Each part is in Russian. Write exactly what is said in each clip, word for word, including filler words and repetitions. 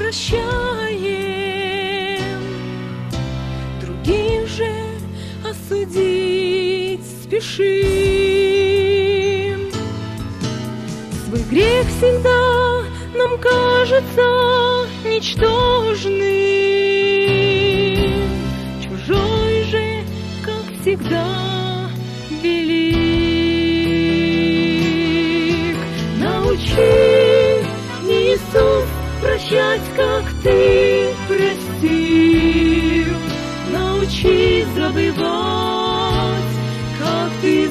прощаем, других же осудить спешим. Свой грех всегда нам кажется ничтожным, чужой же, как всегда, велик. Научи, Иисус, прощать, как Ты простил. Научи забывать, как Ты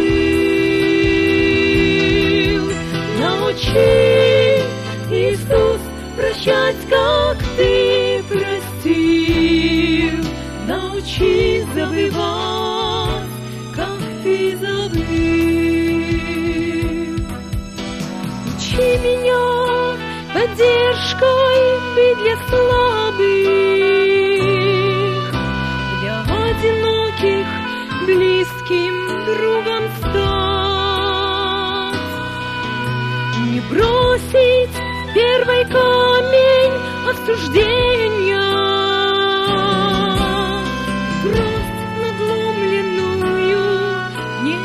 забыл. Научи, Иисус, прощать, как Ты простил. Научи забывать, как Ты забыл. Учи меня поддержкой быть для слабых, для одиноких близким другом стать. Не бросить первый камень осуждения, трость надломленную не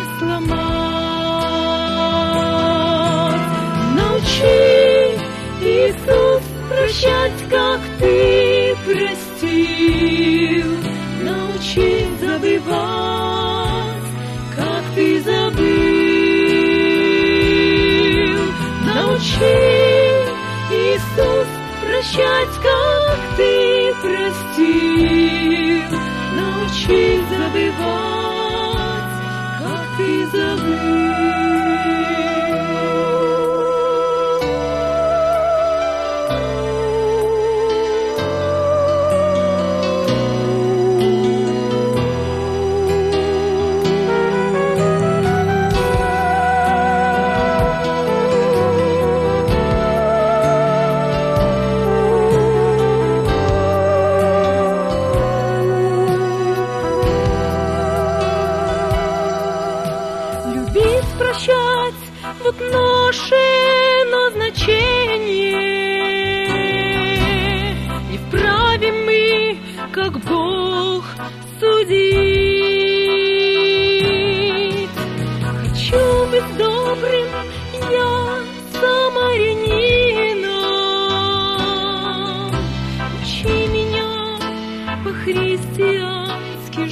сломать. Научи, Иисус, прощать, как Ты простил. Научи забывать, как Ты забыл. Научи, Иисус, прощать, как Ты простил. Научи забывать, как Ты забыл. Прощать — вот наше назначение, и вправе мы, как Бог, судить. Хочу быть добрым я самарянином, учи меня по-христиански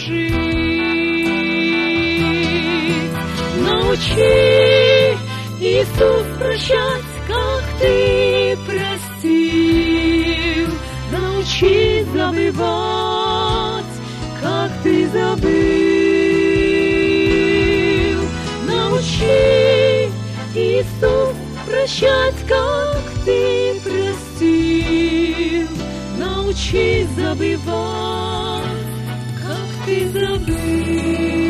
жить. Научи, Иисус, прощать, как Ты простил. Научи забывать, как Ты забыл. Научи, Иисус, прощать, как Ты простил. Научи забывать, как Ты забыл.